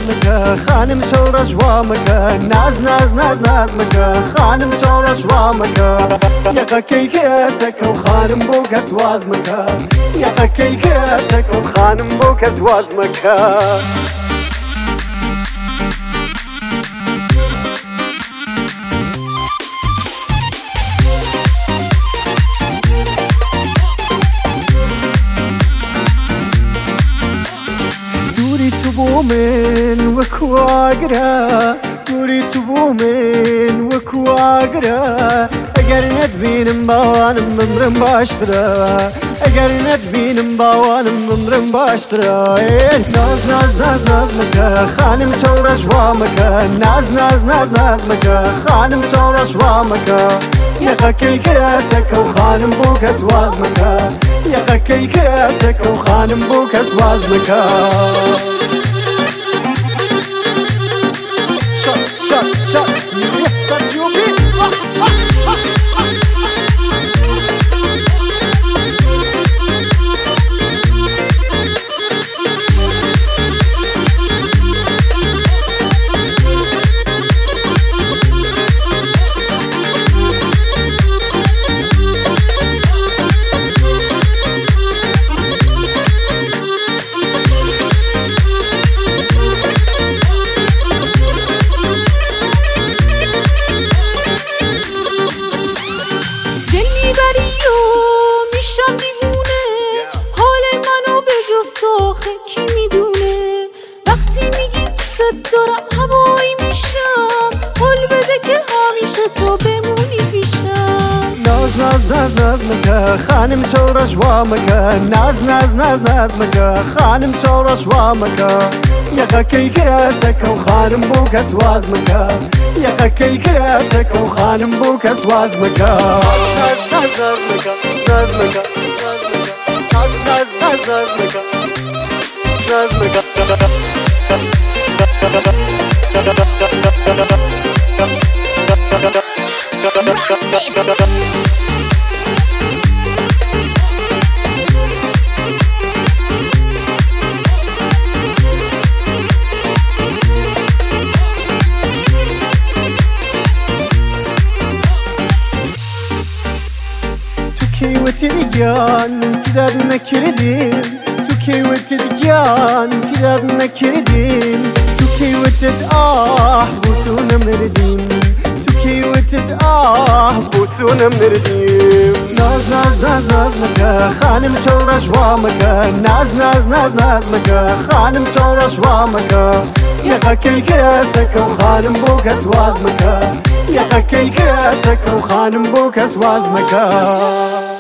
مكة خانم شورش وامكة ناز ناز ناز ناز مكة خانم شورش وامكة يقا كي كراسك وخانم بوك اسواز مكة يقا كي كراسك وخانم بوك اسواز مكة تبو من وكواقرا دوری تبو من وكواقرا اگر ندبینم باوانم ممرم باشترا اگر ندبینم باوانم ممرم باشترا ناز ناز ناز ناز مكة خانم شورش وامكة ناز ناز ناز ناز مكة خانم شورش وامكة يقا كي كراسك وخانم بوك اسواز مكة يقا كي كراسك وخانم بوك اسواز مكة Shut, shut, yeah, shut you be. دارم هوایی میشم حال بده که همیشه تو بمونی پیشم ناز ناز ناز ناز مكة خانم شورش وامكة ناز ناز ناز ناز مكة خانم شورش وامكة يقا كي كراسك وخانم بوك اسواز مكة يقا كي كراسك وخانم بوك اسواز مكة ناز ناز ناز مكة ناز مكة ناز ناز ناز ناز مكة ناز مكة توكي وتلقان في دارنا كردين توكي وتلقان في دارنا كردين توكي وتدآه بوتونا مردين توكي وتدآه بوتونا مردين ناز ناز ناز ناز مكة خانم شورش وامكة ناز ناز ناز ناز مكة خانم شورش وامكة يقا كي كراسك وخانم بوك اسواز مكة يقا كي كراسك وخانم بوك اسواز مكة